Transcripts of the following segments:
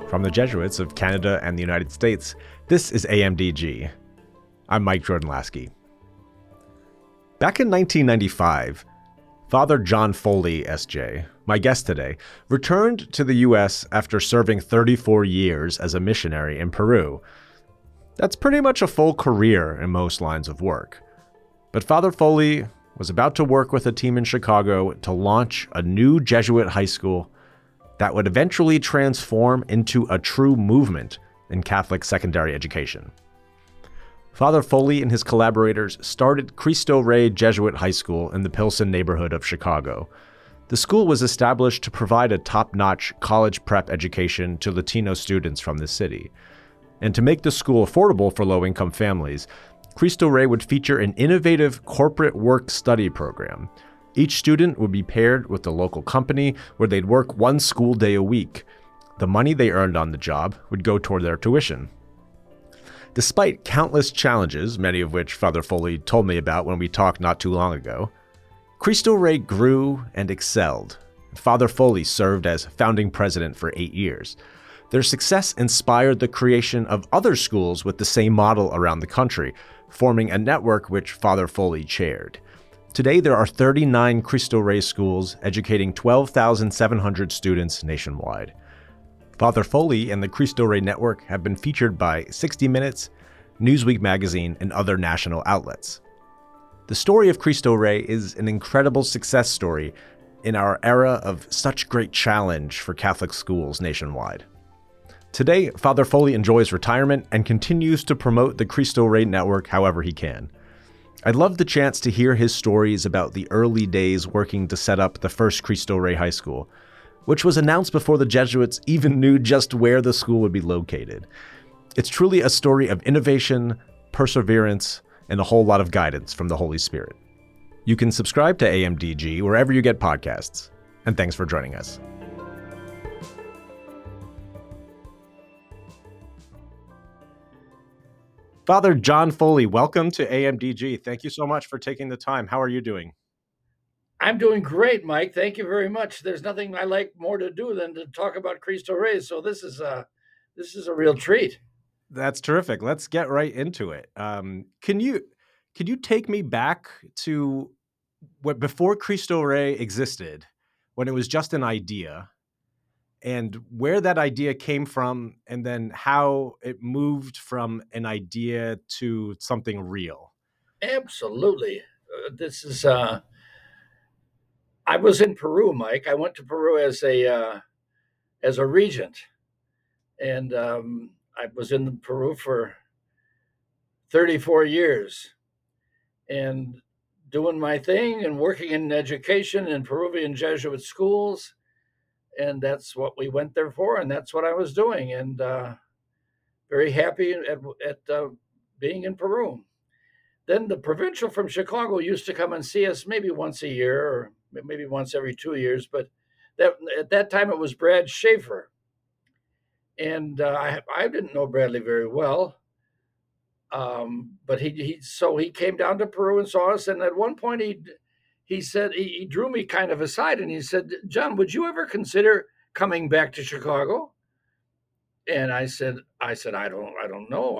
From the Jesuits of Canada and the United States, this is AMDG. I'm Mike Jordan-Lasky. Back in 1995, Father John Foley, S.J., my guest today, returned to the U.S. after serving 34 years as a missionary in Peru. That's pretty much a full career in most lines of work. But Father Foley was about to work with a team in Chicago to launch a new Jesuit high school that would eventually transform into a true movement in Catholic secondary education. Father Foley and his collaborators started Cristo Rey Jesuit High School in the Pilsen neighborhood of Chicago. The school was established to provide a top-notch college prep education to Latino students from the city. And to make the school affordable for low-income families, Cristo Rey would feature an innovative corporate work-study program. Each student would be paired with a local company where they'd work one school day a week. The money they earned on the job would go toward their tuition. Despite countless challenges, many of which Father Foley told me about when we talked not too long ago, Cristo Rey grew and excelled. Father Foley served as founding president for 8 years. Their success inspired the creation of other schools with the same model around the country, forming a network which Father Foley chaired. Today, there are 39 Cristo Rey schools educating 12,700 students nationwide. Father Foley and the Cristo Rey Network have been featured by 60 Minutes, Newsweek magazine, and other national outlets. The story of Cristo Rey is an incredible success story in our era of such great challenge for Catholic schools nationwide. Today, Father Foley enjoys retirement and continues to promote the Cristo Rey Network however he can. I'd love the chance to hear his stories about the early days working to set up the first Cristo Rey High School, which was announced before the Jesuits even knew just where the school would be located. It's truly a story of innovation, perseverance, and a whole lot of guidance from the Holy Spirit. You can subscribe to AMDG wherever you get podcasts, and thanks for joining us. Father John Foley, welcome to AMDG. Thank you so much for taking the time. How are you doing? I'm doing great, Mike. Thank you very much. There's nothing I like more to do than to talk about Cristo Rey, so this is a real treat. That's terrific. Let's get right into it. Can you take me back to what before Cristo Rey existed, when it was just an idea, and where that idea came from, and then how it moved from an idea to something real? Absolutely. This is I was in Peru, Mike. I went to Peru as a regent, and I was in Peru for 34 years, and doing my thing and working in education in Peruvian Jesuit schools, and that's what we went there for, and that's what I was doing, and very happy at being in Peru. Then the provincial from Chicago used to come and see us maybe once a year or maybe once every 2 years, but at that time it was Brad Schaefer, and I didn't know Bradley very well, but he came down to Peru and saw us, and at one point he said he drew me kind of aside and he said, "John, would you ever consider coming back to Chicago?" And I said, I don't know.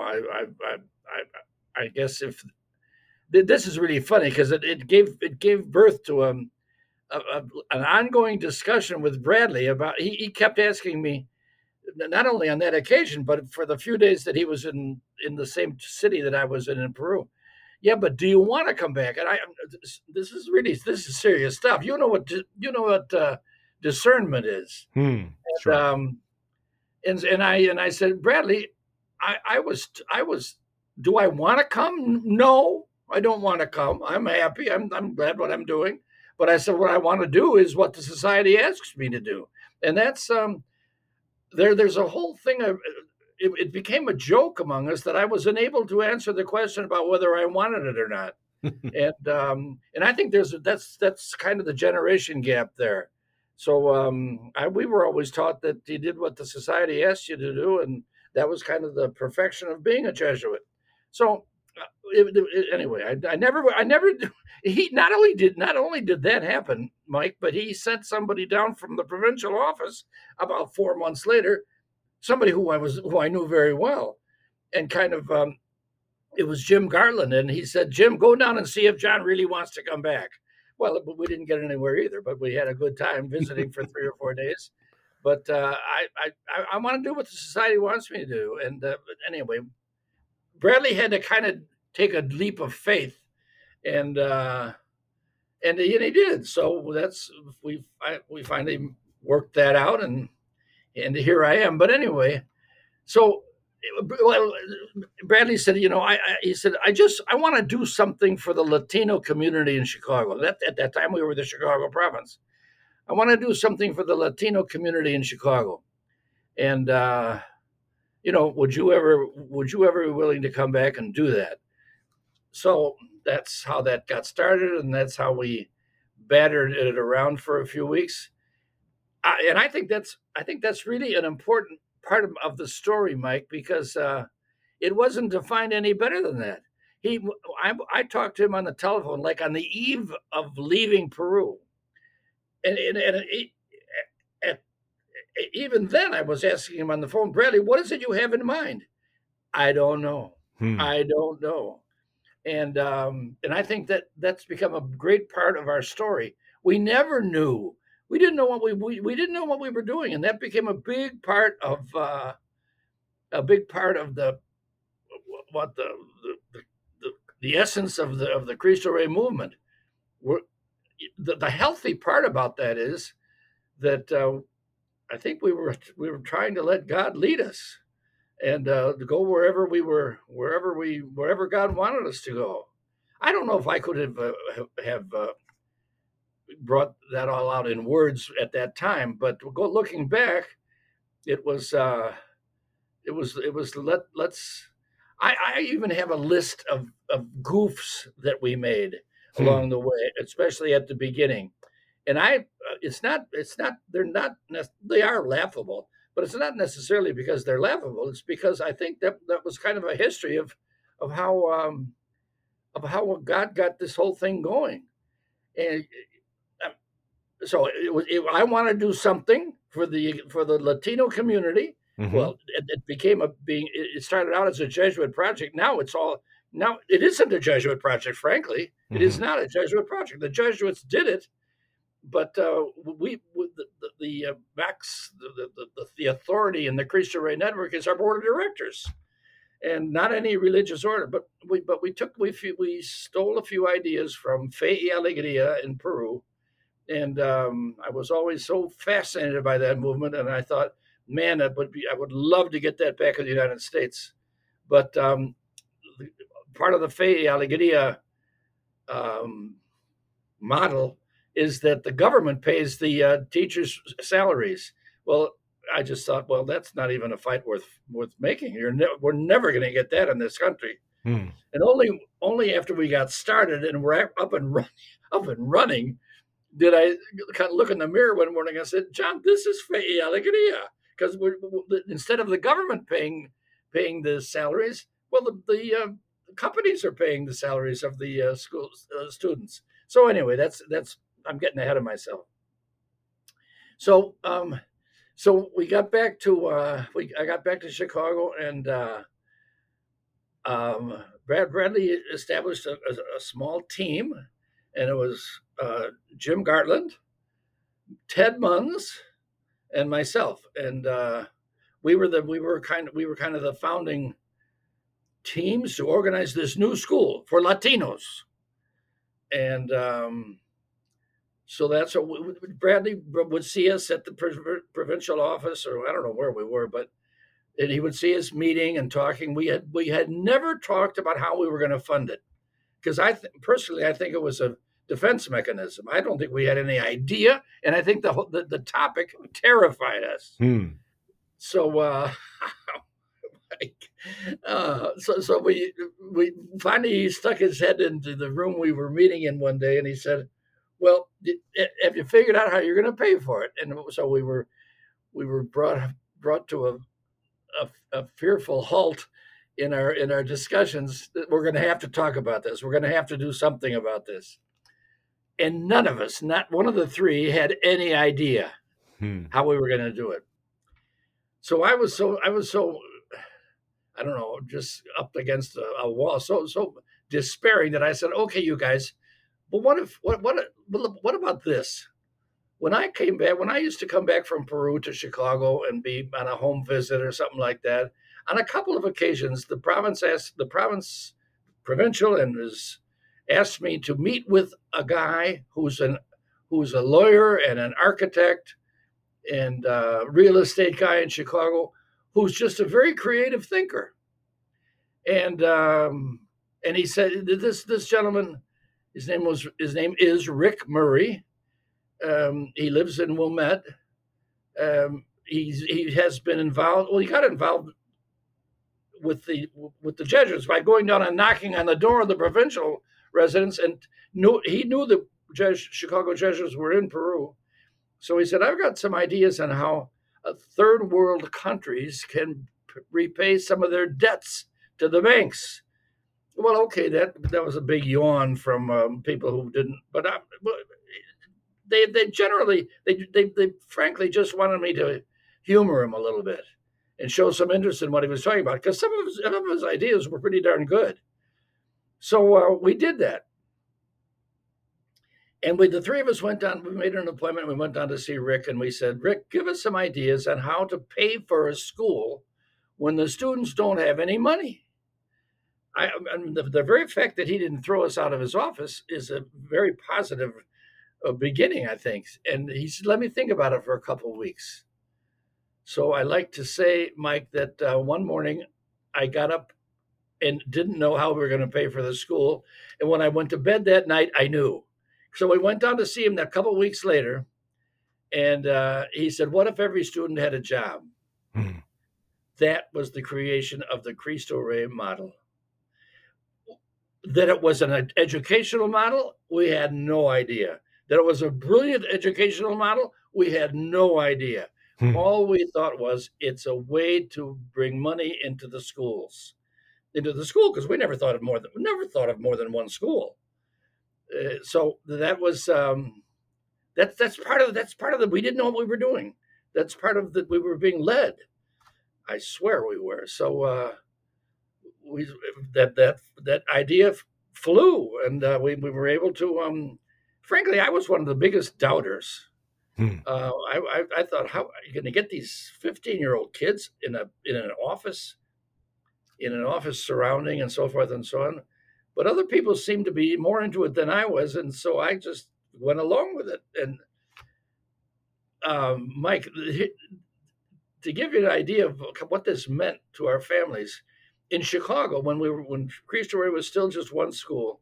I guess if this is really funny because it gave birth to an ongoing discussion with Bradley about. He kept asking me, not only on that occasion, but for the few days that he was in the same city that I was in Peru. Yeah, but do you want to come back? And this is serious stuff. You know what discernment is. Sure. And I said, Bradley, I was. Do I want to come? No, I don't want to come. I'm happy. I'm glad what I'm doing. But I said, what I want to do is what the society asks me to do, and that's There's a whole thing of. It became a joke among us that I was unable to answer the question about whether I wanted it or not, and I think that's kind of the generation gap there. So we were always taught that you did what the society asked you to do, and that was kind of the perfection of being a Jesuit. So anyway, I never. He not only did that happen, Mike, but he sent somebody down from the provincial office about 4 months later somebody who I knew very well, and kind of it was Jim Garland, and he said, "Jim, go down and see if John really wants to come back." Well, we didn't get anywhere either, but we had a good time visiting for 3 or 4 days. But I want to do what the society wants me to do, and but anyway, Bradley had to kind of take a leap of faith, and he did. So we finally worked that out, and here I am. But anyway, so well, Bradley said, he said, I want to do something for the Latino community in Chicago. At that time, we were the Chicago province. I want to do something for the Latino community in Chicago. And, would you ever be willing to come back and do that? So that's how that got started. And that's how we battered it around for a few weeks. And I think that's really an important part of the story, Mike, because it wasn't defined any better than that. I talked to him on the telephone, like on the eve of leaving Peru, and at, even then I was asking him on the phone, Bradley, what is it you have in mind? I don't know. I don't know. And I think that's become a great part of our story. We never knew. We didn't know we didn't know what we were doing, and that became a big part of the what the essence of the Cristo Rey movement. We're, the healthy part about that is that I think we were trying to let God lead us and to go wherever God wanted us to go. I don't know if I could have brought that all out in words at that time, but looking back, it was let's. I even have a list of goofs that we made along the way, especially at the beginning. And they are laughable, but it's not necessarily because they're laughable. It's because I think that was kind of a history of how God got this whole thing going. And so I want to do something for the Latino community. Mm-hmm. Well, it started out as a Jesuit project. Now it isn't a Jesuit project. Frankly, it is not a Jesuit project. The Jesuits did it, but the authority in the Cristo Rey network is our board of directors, and not any religious order. But we stole a few ideas from Fe y Alegria in Peru, and I was always so fascinated by that movement, and I thought, man, I would love to get that back in the United States. But part of the Fe y Alegria model is that the government pays the teachers' salaries. Well, I just thought, well, that's not even a fight worth making. We're never going to get that in this country. And only after we got started and we're up and running did I kind of look in the mirror one morning and said, John, this is Fe y Alegria, because instead of the government paying the salaries, well, the companies are paying the salaries of the school students. So anyway, that's I'm getting ahead of myself. So we got back to I got back to Chicago, and Bradley established a small team, and it was Jim Garland, Ted Munns, and myself, and we were kind of the founding teams to organize this new school for Latinos, and so that's what Bradley would see us at the provincial office, or I don't know where we were, but and he would see us meeting and talking. We had never talked about how we were going to fund it, because personally I think it was a defense mechanism. I don't think we had any idea, and I think the topic terrified us. So so we finally, he stuck his head into the room we were meeting in one day, and he said, "Well, have you figured out how you're going to pay for it?" And so we were brought to a fearful halt in our discussions. We're going to have to talk about this. We're going to have to do something about this. And none of us, not one of the three, had any idea how we were going to do it. So I was so I don't know, just up against a wall, so despairing that I said, "Okay, you guys, but what about this?" When I used to come back from Peru to Chicago and be on a home visit or something like that, on a couple of occasions, the province provincial and has asked me to meet with a guy who's a lawyer and an architect and real estate guy in Chicago, who's just a very creative thinker. And he said this gentleman, his name is Rick Murray. He lives in Wilmette. He has been involved. Well, he got involved with the Jesuits by going down and knocking on the door of the provincial residents, and he knew the Chicago Jesuits were in Peru. So he said, "I've got some ideas on how third world countries can repay some of their debts to the banks." Well, okay, that was a big yawn from people who didn't, but they generally they frankly just wanted me to humor him a little bit and show some interest in what he was talking about, because some of his ideas were pretty darn good. So we did that, and the three of us went down. We made an appointment. We went down to see Rick, and we said, "Rick, give us some ideas on how to pay for a school when the students don't have any money." The very fact that he didn't throw us out of his office is a very positive beginning, I think. And he said, "Let me think about it for a couple of weeks." So I like to say, Mike, that one morning I got up and didn't know how we were going to pay for the school. And when I went to bed that night, I knew. So we went down to see him a couple of weeks later. And he said, "What if every student had a job?" Hmm. That was the creation of the Cristo Rey model. That it was an educational model, we had no idea. That it was a brilliant educational model, we had no idea. Hmm. All we thought was it's a way to bring money into the school, because we never thought of more than one school. So that was that's part of the we didn't know what we were doing. That's part of the we were being led. I swear we were. So we that idea flew, and we were able to. Frankly, I was one of the biggest doubters. Hmm. I thought, how are you going to get these 15-year-old kids in an office surrounding and so forth and so on? But other people seemed to be more into it than I was, and so I just went along with it. And Mike, to give you an idea of what this meant to our families, in Chicago, when Cristo Rey was still just one school,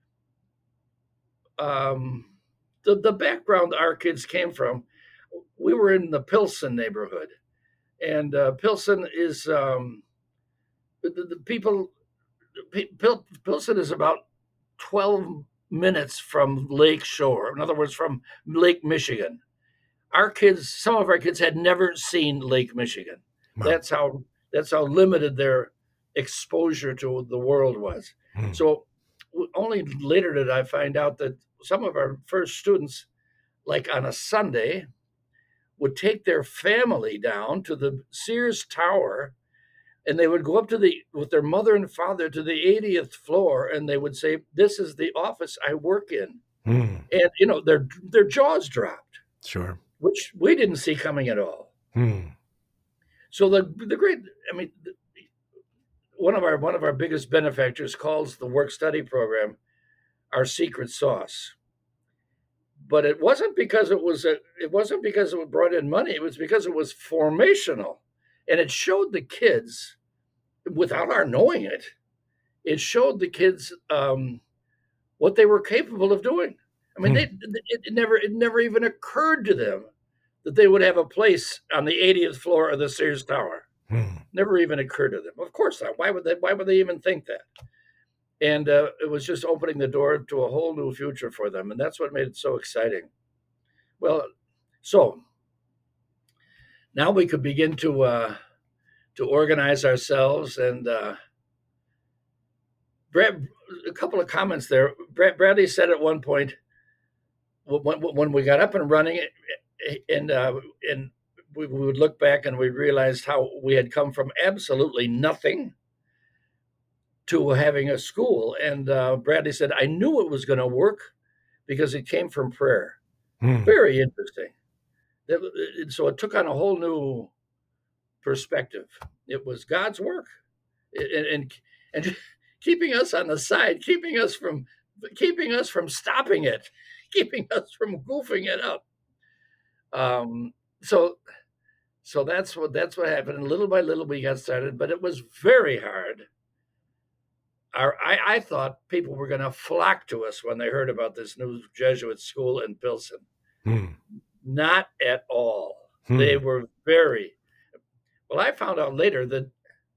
the background our kids came from, we were in the Pilsen neighborhood, and Pilsen is the people. Pilsen is about 12 minutes from Lake Shore. In other words, from Lake Michigan. Some of our kids had never seen Lake Michigan. Wow. That's how limited their exposure to the world was. Hmm. So only later did I find out that some of our first students, like on a Sunday, would take their family down to the Sears Tower, and they would go up with their mother and father to the 80th floor, and they would say, "This is the office I work in." Hmm. And their jaws dropped, Sure. which we didn't see coming at all. Hmm. So the great, I mean, one of our biggest benefactors calls the work study program our secret sauce. But it wasn't because it brought in money. It was because it was formational, and it showed the kids, without our knowing it, showed the kids what they were capable of doing. I mean, it never even occurred to them that they would have a place on the 80th floor of the Sears Tower. Hmm. Never even occurred to them. Of course not. Why would they even think that? And it was just opening the door to a whole new future for them, and that's what made it so exciting. Well, so now we could begin to organize ourselves. And Brad, a couple of comments there. Bradley said at one point, when we got up and running, and we would look back and we realized how we had come from absolutely nothing to having a school. And Bradley said, I knew it was going to work because it came from prayer. Very interesting. So it took on a whole new perspective. It was God's work, and keeping us on the side, keeping us from stopping it, keeping us from goofing it up. So that's what happened. And little by little, we got started, but it was very hard. I thought people were going to flock to us when they heard about this new Jesuit school in Pilsen. Not at all. They were very well. I found out later that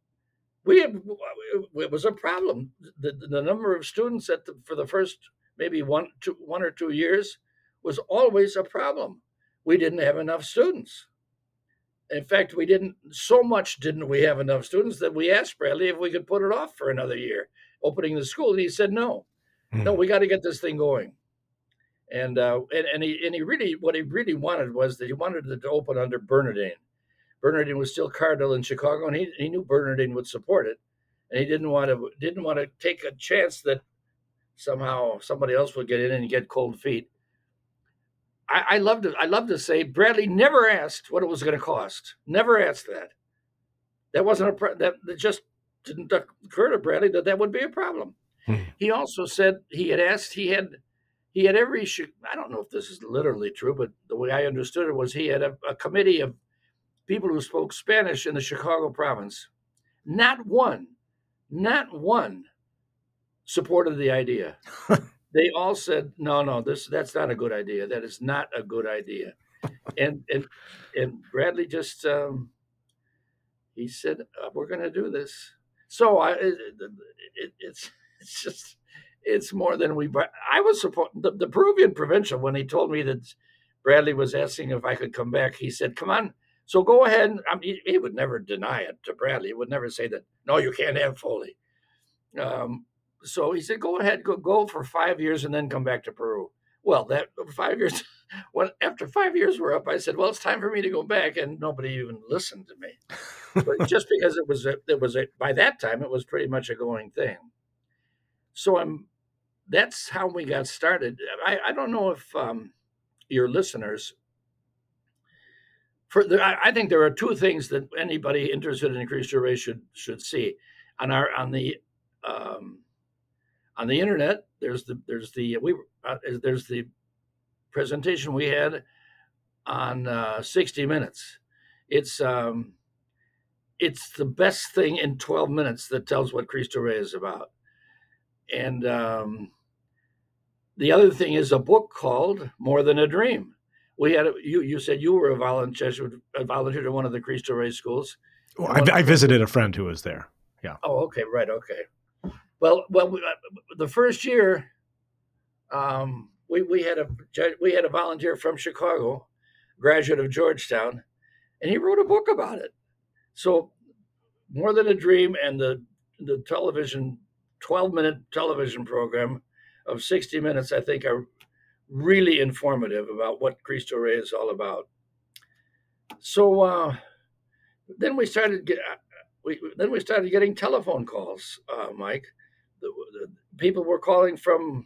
it was a problem. The number of students for the first maybe 1 or 2 years was always a problem. We didn't have enough students. In fact, didn't we have enough students that we asked Bradley if we could put it off for another year, opening the school. And he said, no, we got to get this thing going. And he really, what he really wanted was that he wanted it to open under Bernardin. Bernardin was still cardinal in Chicago, and he knew Bernardin would support it, and he didn't want to take a chance that somehow somebody else would get in and get cold feet. I love to say Bradley never asked what it was going to cost. Never asked that. That wasn't that just didn't occur to Bradley that would be a problem. He also said he had every, I don't know if this is literally true, but the way I understood it was he had a committee of people who spoke Spanish in the Chicago province. Not one supported the idea. They all said, no, that's not a good idea. That is not a good idea. And Bradley just, he said, we're going to do this. So it's more than I was supporting the Peruvian provincial. When he told me that Bradley was asking if I could come back, he said, come on. So go ahead. He would never deny it to Bradley. He would never say that, no, you can't have Foley. So he said, go ahead, go for 5 years and then come back to Peru. Well, that 5 years, after 5 years were up, I said, well, it's time for me to go back. And nobody even listened to me. But just because by that time, it was pretty much a going thing. So that's how we got started. I don't know if your listeners, I think there are two things that anybody interested in Cristo Rey should see on the internet. There's the presentation we had on 60 Minutes. It's the best thing in 12 minutes that tells what Cristo Rey is about. And the other thing is a book called More Than a Dream. We had you said you were a volunteer to one of the Cristo Rey schools. Well, I visited a friend who was there. Yeah. Oh, okay, right, okay. Well, the first year, we had a volunteer from Chicago, graduate of Georgetown, and he wrote a book about it. So, More Than a Dream and the television 12-minute television program of 60 Minutes, I think, are really informative about what Cristo Rey is all about. So then we started getting telephone calls, Mike. The people were calling from,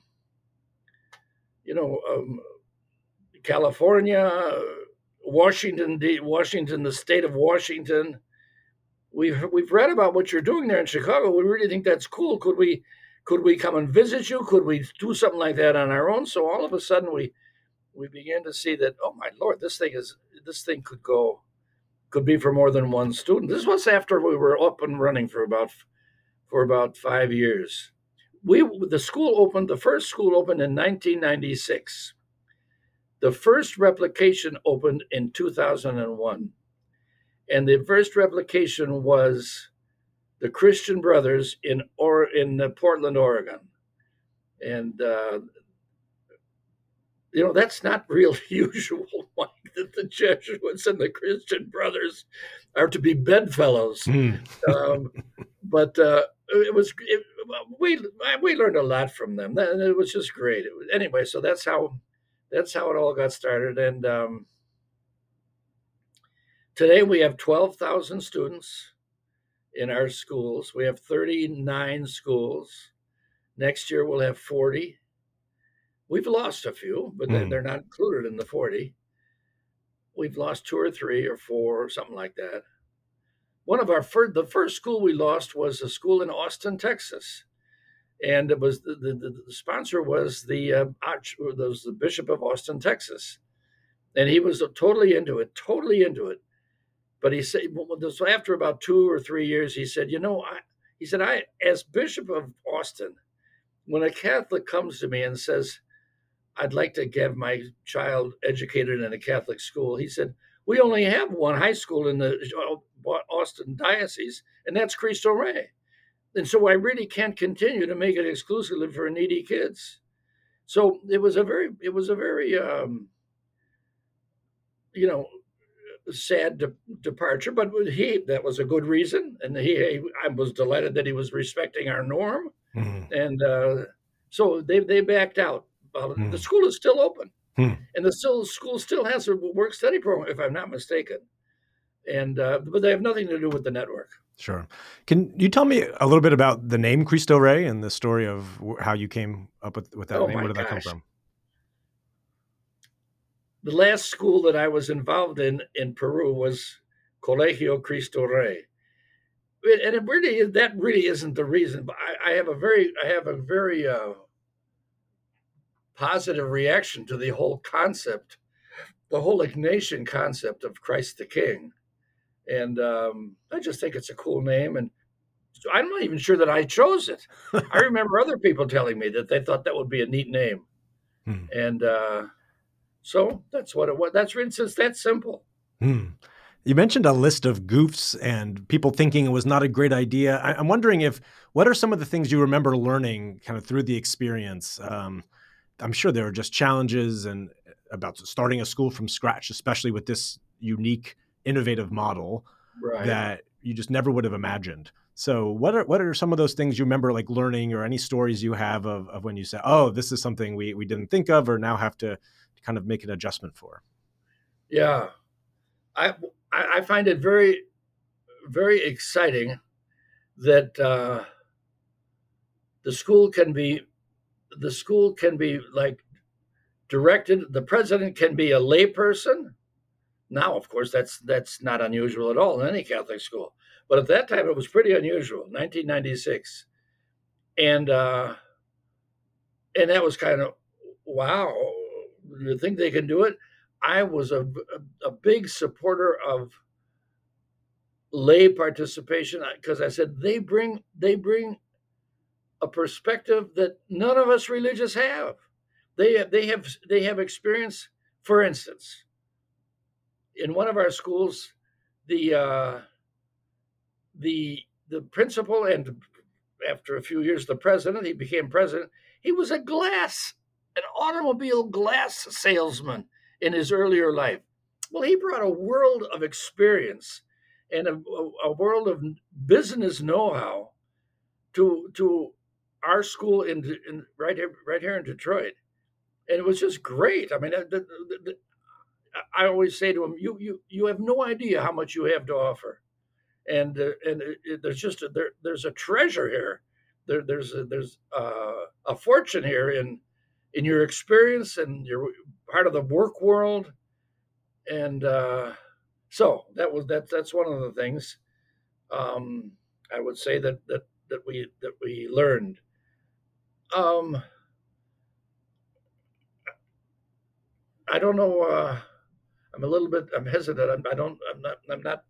California, Washington, the state of Washington. We've read about what you're doing there in Chicago. We really think that's cool. Could we come and visit you? Could we do something like that on our own? So all of a sudden we began to see that, oh my Lord, this thing could be for more than one student. This was after we were up and running for about 5 years. The first school opened in 1996. The first replication opened in 2001. And the first replication was the Christian Brothers in Portland, Oregon. And, that's not real usual, Mike, that the Jesuits and the Christian Brothers are to be bedfellows. But we learned a lot from them. And it was just great. Anyway, so that's how it all got started. And Today we have 12,000 students in our schools. We have 39 schools. Next year we'll have 40. We've lost a few, but Hmm. they're not included in the 40. We've lost two or three or four, something like that. One of the first school we lost was a school in Austin, Texas, and it was the sponsor was the Bishop of Austin, Texas, and he was totally into it. But he said, so after about 2 or 3 years, he said, I as Bishop of Austin, when a Catholic comes to me and says, I'd like to have my child educated in a Catholic school. He said, we only have one high school in the Austin diocese, and that's Cristo Rey. And so I really can't continue to make it exclusively for needy kids. So it was a very you know, sad departure, but that was a good reason, and I was delighted that he was respecting our norm, Hmm. and so they backed out. The Hmm. school is still open, Hmm. and school still has a work study program, if I'm not mistaken, and but they have nothing to do with the network. Sure. Can you tell me a little bit about the name Cristo Rey and the story of how you came up with that Oh name? my Where did that come gosh! from? The last school that I was involved in Peru was Colegio Cristo Rey, and that really isn't the reason. But I have a very positive reaction to the whole concept, the whole Ignatian concept of Christ the King. And I just think it's a cool name. And I'm not even sure that I chose it. I remember other people telling me that they thought that would be a neat name. Hmm. And so that's what it was. It's that simple. Hmm. You mentioned a list of goofs and people thinking it was not a great idea. I'm wondering what are some of the things you remember learning kind of through the experience? I'm sure there are just challenges and about starting a school from scratch, especially with this unique, innovative model Right. that you just never would have imagined. So what are some of those things you remember like learning or any stories you have of when you say, oh, this is something we didn't think of or now have to kind of make an adjustment for? Yeah. I, I find it very, very exciting that the school can be like directed. The president can be a layperson. Now, of course, that's not unusual at all in any Catholic school. But at that time, it was pretty unusual, 1996, and and that was kind of wow. You think they can do it? I was a big supporter of lay participation because I said they bring a perspective that none of us religious have. They have experience. For instance, in one of our schools, the uh, the principal, and after a few years the president, he became president. He was an automobile glass salesman in his earlier life. Well, he brought a world of experience and a world of business know-how to our school in right here in Detroit, and it was just great. I mean, I always say to him, you have no idea how much you have to offer, and there's there's a treasure here. There's a fortune here in your experience, and you're part of the work world, and so that's one of the things um, I would say that we learned. Um, I don't know. I'm hesitant. I'm not.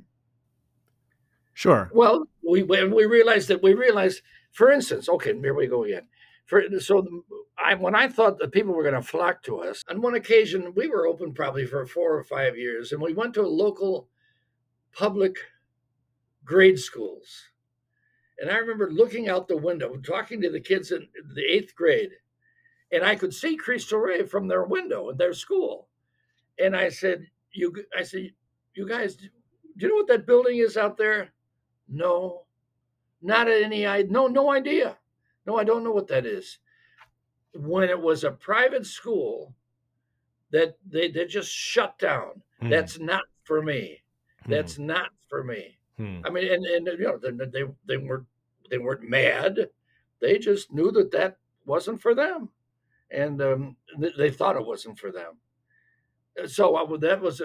Sure. Well, we realized, for instance, okay, here we go again. When I thought that people were going to flock to us, on one occasion we were open probably for 4 or 5 years, and we went to local public grade schools. And I remember looking out the window, talking to the kids in the eighth grade, and I could see Cristo Rey from their window at their school. And I said, you guys, do you know what that building is out there? No, not any idea. No idea. No, I don't know what that is. When it was a private school that they just shut down, Hmm. that's not for me. Hmm. That's not for me. Hmm. I mean, and you know, they weren't mad. They just knew that that wasn't for them, and they thought it wasn't for them. So that was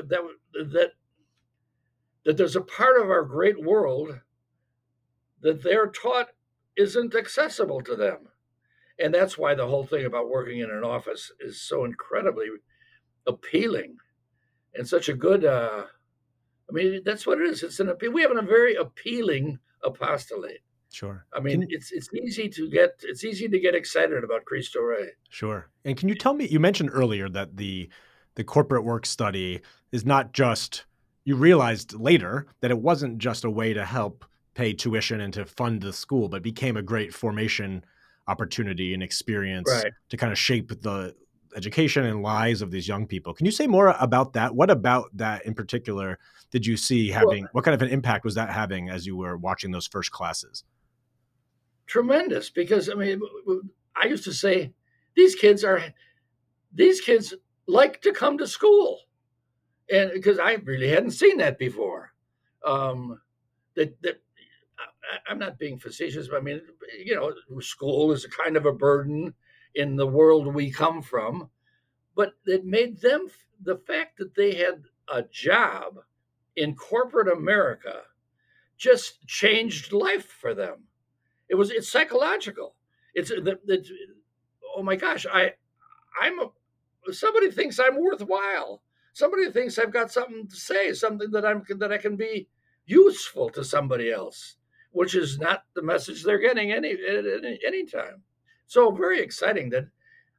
that there's a part of our great world that they're taught isn't accessible to them. And that's why the whole thing about working in an office is so incredibly appealing and such a good. I mean, that's what it is. It's an appeal. We have a very appealing apostolate. Sure. I mean, it's easy to get excited about Cristo Rey. Sure. And can you tell me, you mentioned earlier that the corporate work study is not just, you realized later that it wasn't just a way to help pay tuition and to fund the school, but became a great formation opportunity and experience Right. to kind of shape the education and lives of these young people. Can you say more about that? What about that in particular did you see Well, having, what kind of an impact was that having as you were watching those first classes? tremendous. Because I mean, I used to say these kids are these kids like to come to school, and because I really hadn't seen that before. Um, that I'm not being facetious, but I mean, you know, school is a kind of a burden in the world we come from, but it made them, the fact that they had a job in corporate America just changed life for them. It's psychological. It's oh my gosh, I'm somebody thinks I'm worthwhile. Somebody thinks I've got something to say, something that I can be useful to somebody else, which is not the message they're getting any time. So very exciting that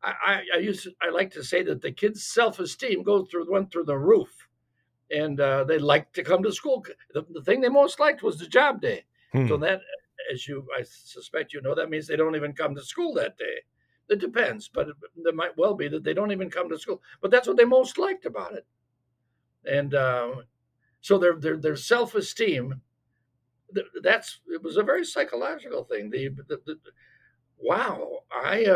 I like to say that the kids' self-esteem went through the roof, and they liked to come to school. The thing they most liked was the job day. So Hmm. that, I suspect you know, that means they don't even come to school that day. It depends, but it might well be that they don't even come to school. But that's what they most liked about it, and so their self esteem. That's it was a very psychological thing. Wow,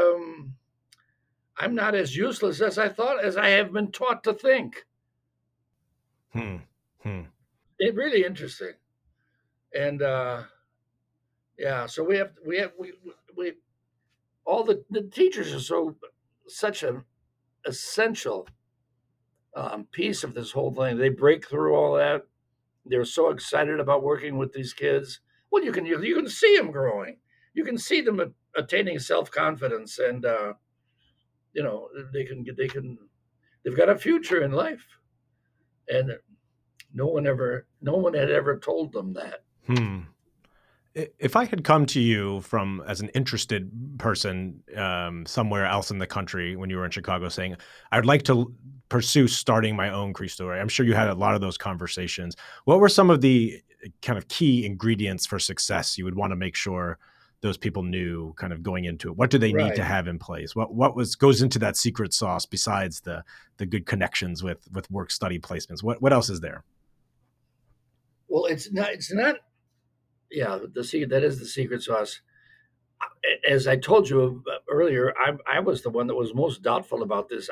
I'm not as useless as I thought, as I have been taught to think. Hmm. Hmm. It really interesting, and yeah. So we all the teachers are such an essential piece of this whole thing. They break through all that. They're so excited about working with these kids. Well, you can see them growing. You can see them attaining self confidence, and you know they've got a future in life, and no one had ever told them that. Hmm. If I had come to you from as an interested person somewhere else in the country when you were in Chicago saying, I'd like to pursue starting my own Cristo Rey, I'm sure you had a lot of those conversations. What were some of the kind of key ingredients for success you would want to make sure those people knew kind of going into it? What do they need to Right. have in place? What goes into that secret sauce besides the good connections with work study placements? What else is there? Well, it's not. Yeah, that is the secret sauce. As I told you earlier, I was the one that was most doubtful about this.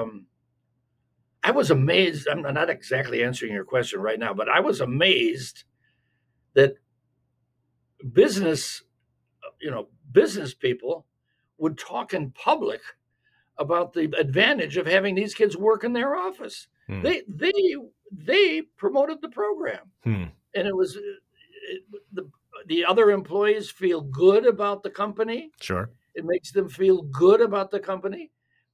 I was amazed. I'm not exactly answering your question right now, but I was amazed that business, business people would talk in public about the advantage of having these kids work in their office. Hmm. They promoted the program, Hmm. and the other employees feel good about the company. Sure. It makes them feel good about the company.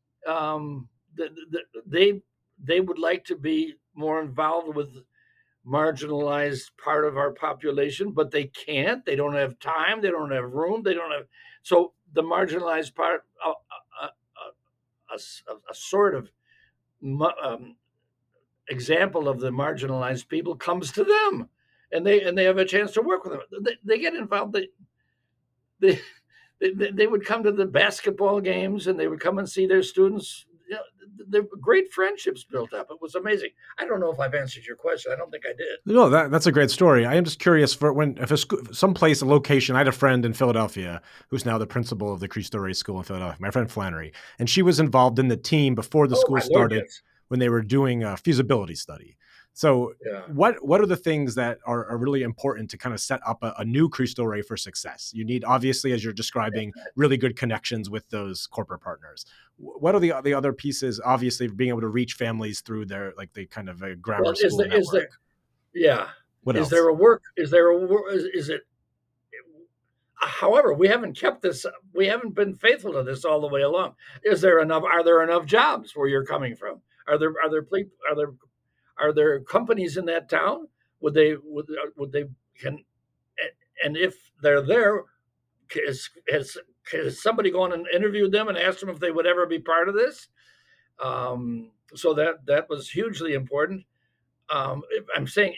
They would like to be more involved with marginalized part of our population, but they can't. They don't have time. They don't have room. They don't have. So the marginalized part, a sort of um, example of the marginalized people comes to them, and they have a chance to work with them. They get involved. They, they would come to the basketball games, and they would come and see their students. You know, the great friendships built up. It was amazing. I don't know if I've answered your question. I don't think I did. No, that's a great story. I am just curious for when if a school, someplace, a location. I had a friend in Philadelphia who's now the principal of the Cristo Rey School in Philadelphia. My friend Flannery, and she was involved in the team before the Oh school my lord, started yes. when they were doing a feasibility study. So Yeah. what are the things that are really important to kind of set up a new Cristo Rey for success? You need, obviously, as you're describing, really good connections with those corporate partners. What are the other pieces? Obviously, being able to reach families through their, like, the kind of a grammar Well, school is there, network. yeah. What Is else? there a work, is it, however, we haven't kept this, we haven't been faithful to this all the way along. Are there enough jobs where you're coming from? Are there companies in that town? Would they can, and if they're there, has somebody gone and interviewed them and asked them if they would ever be part of this? So that was hugely important. I'm saying,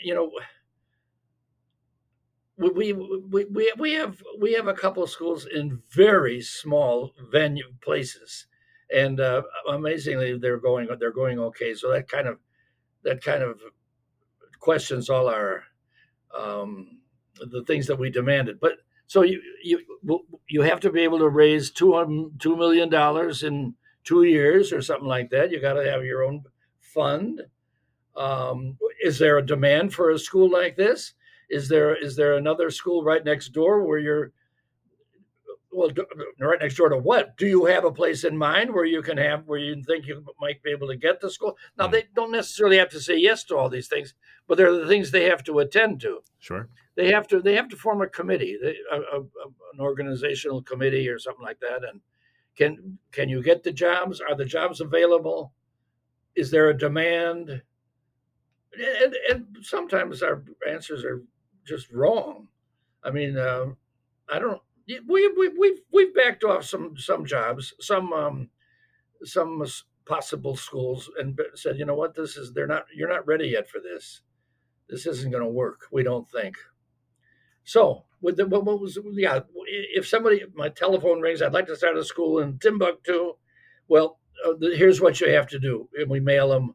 we have a couple of schools in very small venue places, and amazingly they're going okay. So that kind of questions all our the things that we demanded. But so you have to be able to raise $2 million in 2 years or something like that. You got to have your own fund. Is there a demand for a school like this? Is there another school right next door where you're well right next door to what? Do you have a place in mind where you can have where you think you might be able to get to school? Now they don't necessarily have to say yes to all these things, but they're the things they have to attend to. Sure. They have to form a committee, an organizational committee or something like that. And can you get the jobs? Are the jobs available? Is there a demand? And sometimes our answers are just wrong. I mean, I don't. We've backed off some jobs, some possible schools, and said, you know what, this is they're not. You're not ready yet for this. This isn't going to work. We don't think. So, with the, what was yeah? If somebody my telephone rings, I'd like to start a school in Timbuktu. Well, here's what you have to do, and we mail them,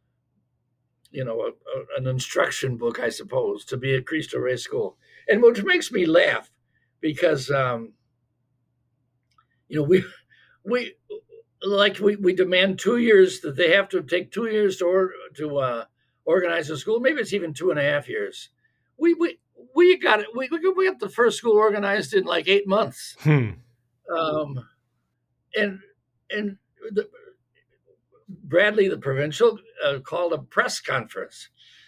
an instruction book, I suppose, to be at Cristo Rey School, and which makes me laugh because we we we demand 2 years that they have to take 2 years to organize a school. Maybe it's even 2.5 years. We got it. We got the first school organized in like 8 months. Um, and and the, Bradley, the provincial, called a press conference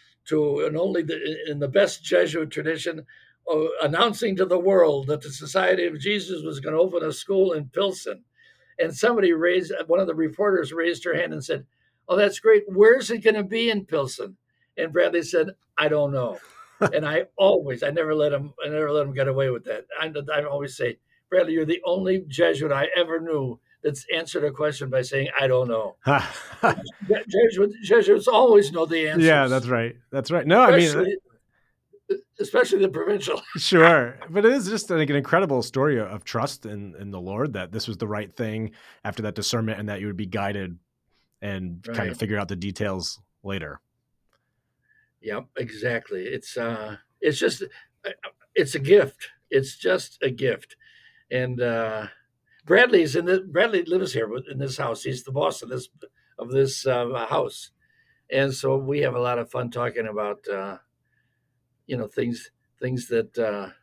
in the best Jesuit tradition, announcing to the world that the Society of Jesus was going to open a school in Pilsen. And one of the reporters raised her hand and said, "Oh, that's great. Where's it going to be in Pilsen?" And Bradley said, "I don't know." And I never let him get away with that. I always say, "Bradley, you're the only Jesuit I ever knew that's answered a question by saying, I don't know." Jesuits always know the answers. Yeah, that's right. That's right. No, Especially the provincial. Sure. But it is just like an incredible story of trust in the Lord, that this was the right thing after that discernment, and that you would be guided and kind of figure out the details later. Yep, exactly. It's just, it's a gift. It's just a gift. And Bradley lives here in this house. He's the boss of this house. And so we have a lot of fun talking about, things that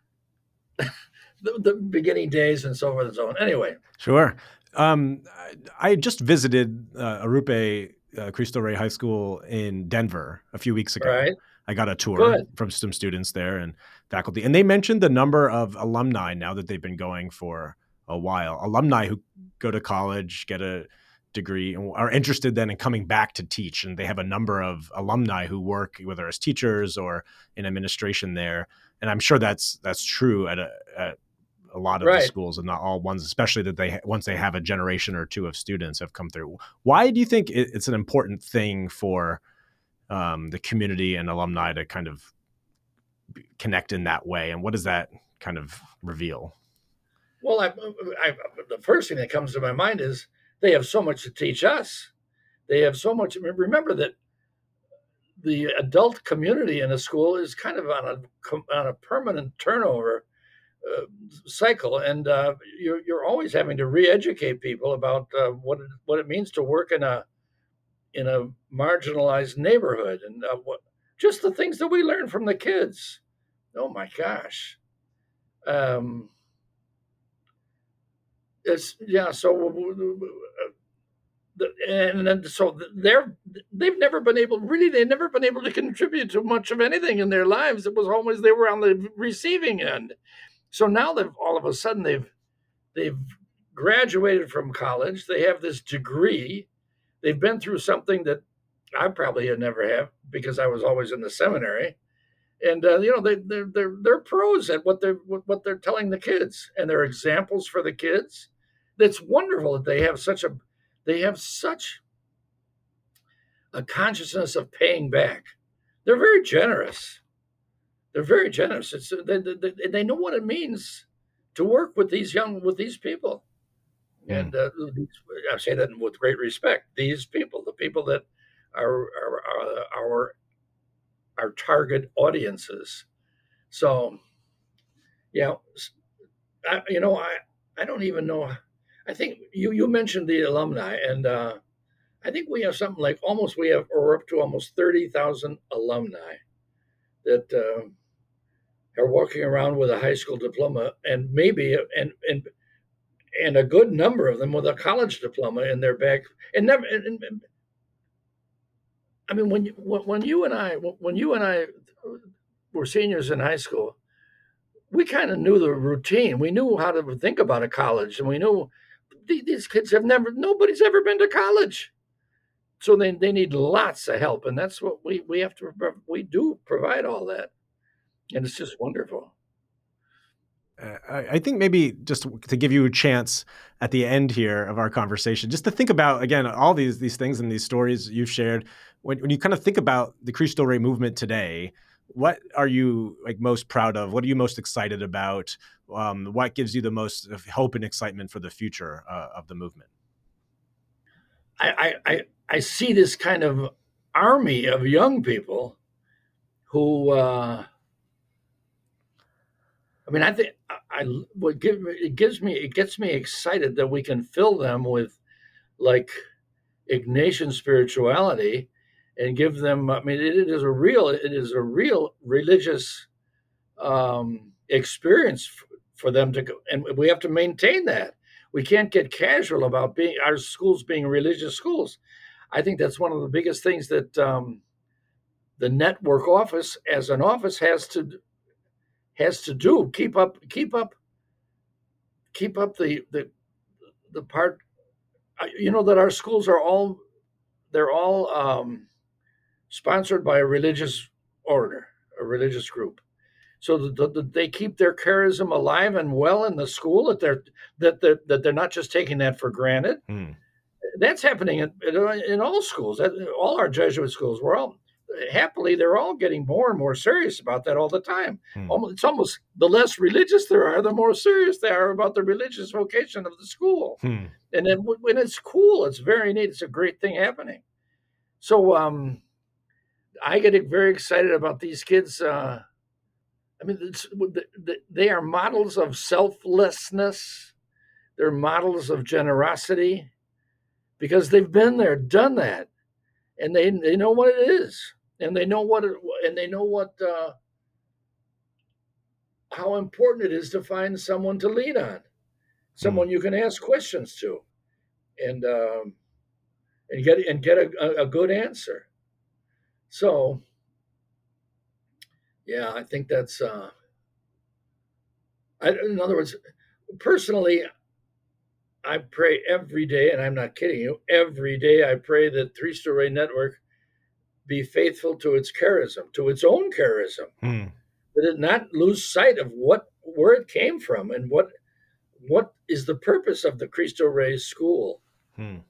the beginning days and so forth and so on. Anyway. Sure. I just visited Arupe Cristo Rey High School in Denver a few weeks ago. Right. I got a tour from some students there and faculty, and they mentioned the number of alumni now that they've been going for a while. Alumni who go to college, get a degree, and are interested then in coming back to teach. And they have a number of alumni who work, whether as teachers or in administration there. And I'm sure that's true at a lot of the schools, and not all ones, especially that once they have a generation or two of students have come through. Why do you think it's an important thing for the community and alumni to kind of connect in that way? And what does that kind of reveal? Well, the first thing that comes to my mind is they have so much to teach us. They have so much. Remember that the adult community in a school is kind of on a permanent turnover cycle, and you're always having to re-educate people about what it means to work in a marginalized neighborhood, and just the things that we learn from the kids. Oh my gosh. Um, it's yeah. So and then so they've never been able really they've never been able to contribute to much of anything in their lives. It was always they were on the receiving end. So now they've all of a sudden they've graduated from college. They have this degree. They've been through something that I probably had never have because I was always in the seminary. And they're pros at what they're telling the kids, and they're examples for the kids. It's wonderful that they have such a consciousness of paying back. They're very generous. They're very generous. They know what it means to work with these people. And I say that with great respect. These people, the people that are our target audiences. So, yeah, I don't even know. I think you mentioned the alumni, and I think we have something like we're up to almost 30,000 alumni that are walking around with a high school diploma, and maybe and a good number of them with a college diploma in their back, and never. And I mean, when you and I were seniors in high school, we kind of knew the routine. We knew how to think about a college, and we knew these kids nobody's ever been to college. So they need lots of help, and that's what we do provide all that, and it's just wonderful. I think maybe just to give you a chance at the end here of our conversation, just to think about, again, all these things and these stories you've shared. When you kind of think about the Cristo Rey movement today, what are you most proud of? What are you most excited about? What gives you the most hope and excitement for the future of the movement? I see this kind of army of young people who I think it gets me excited that we can fill them with like Ignatian spirituality and give them. I mean, it is a real religious experience for them to go, and we have to maintain that. We can't get casual about our schools being religious schools. I think that's one of the biggest things that the network office, as an office, has to do. Keep up the part. That our schools are all sponsored by a religious order, a religious group, so that they keep their charism alive and well in the school. That they're not just taking that for granted. That's happening in all schools. All our Jesuit schools, they're all getting more and more serious about that all the time. It's almost the less religious there are, the more serious they are about the religious vocation of the school. And then when it's cool, it's very neat. It's a great thing happening. So I get very excited about these kids. They are models of selflessness. They're models of generosity because they've been there, done that, and they know what it is, and they know what how important it is to find someone to lean on, someone you can ask questions to, and get a good answer. So, yeah, I think that's. In other words, personally, I pray every day, and I'm not kidding you. Every day, I pray that Cristo Rey Network be faithful to its charism, to its own charism, that it not lose sight of where it came from and what is the purpose of the Cristo Rey School. And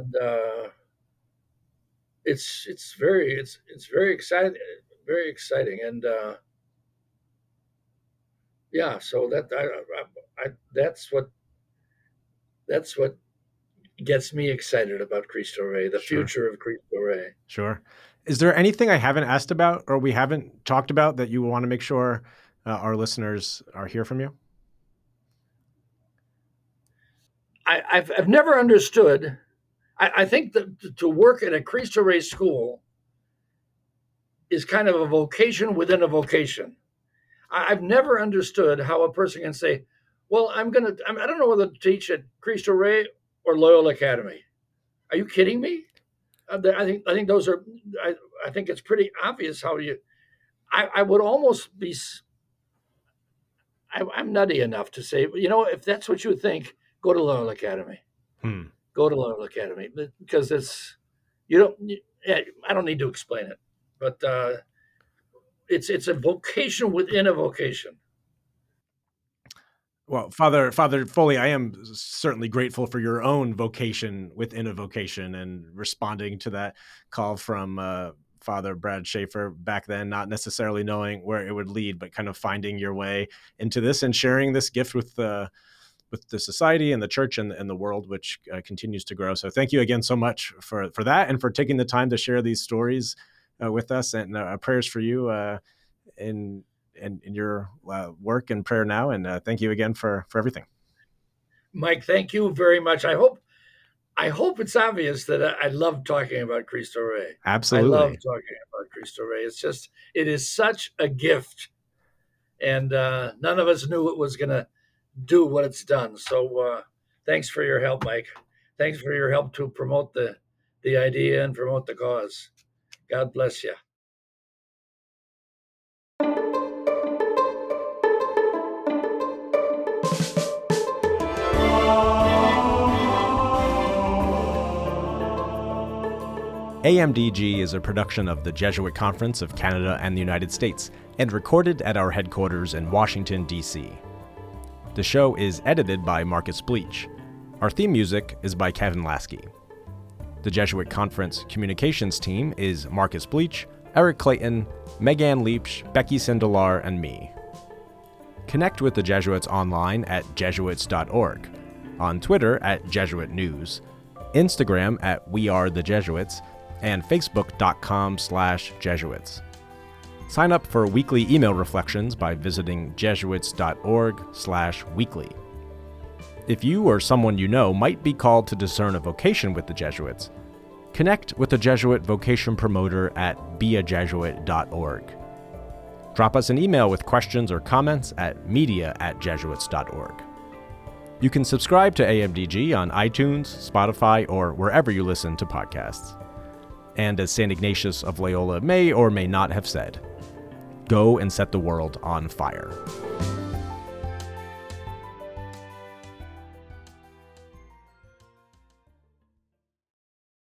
it's very exciting, very exciting, and yeah. So that's what gets me excited about Cristo Rey, the future of Cristo Rey. Sure. Is there anything I haven't asked about or we haven't talked about that you want to make sure our listeners are hear from you? I've never understood. I think that to work at a Cristo Rey school is kind of a vocation within a vocation. I've never understood how a person can say, well, I don't know whether to teach at Cristo Rey or Loyola Academy. Are you kidding me? I think those are, I think it's pretty obvious how I would almost be, I'm nutty enough to say, if that's what you think, go to Loyola Academy. Go to Loyola Academy, because I don't need to explain it, but it's a vocation within a vocation. Well, Father Foley, I am certainly grateful for your own vocation within a vocation and responding to that call from Father Brad Schaefer back then, not necessarily knowing where it would lead, but kind of finding your way into this and sharing this gift with the society and the church and the world, which continues to grow. So thank you again so much for that and for taking the time to share these stories with us, and prayers for you in your work and prayer now. And thank you again for everything. Mike, thank you very much. I hope it's obvious that I love talking about Cristo Rey. Absolutely. I love talking about Cristo Rey. It is such a gift. And none of us knew it was going to do what it's done. So thanks for your help, Mike. Thanks for your help to promote the idea and promote the cause. God bless you. AMDG is a production of the Jesuit Conference of Canada and the United States and recorded at our headquarters in Washington, D.C. The show is edited by Marcus Bleach. Our theme music is by Kevin Lasky. The Jesuit Conference communications team is Marcus Bleach, Eric Clayton, Megan Leach, Becky Sindelar, and me. Connect with the Jesuits online at jesuits.org, on Twitter at Jesuit News, Instagram at We Are the Jesuits, and facebook.com/Jesuits. Sign up for weekly email reflections by visiting jesuits.org/weekly. If you or someone you know might be called to discern a vocation with the Jesuits, connect with the Jesuit vocation promoter at beajesuit.org. Drop us an email with questions or comments at media@jesuits.org. You can subscribe to AMDG on iTunes, Spotify, or wherever you listen to podcasts. And as St. Ignatius of Loyola may or may not have said, go and set the world on fire.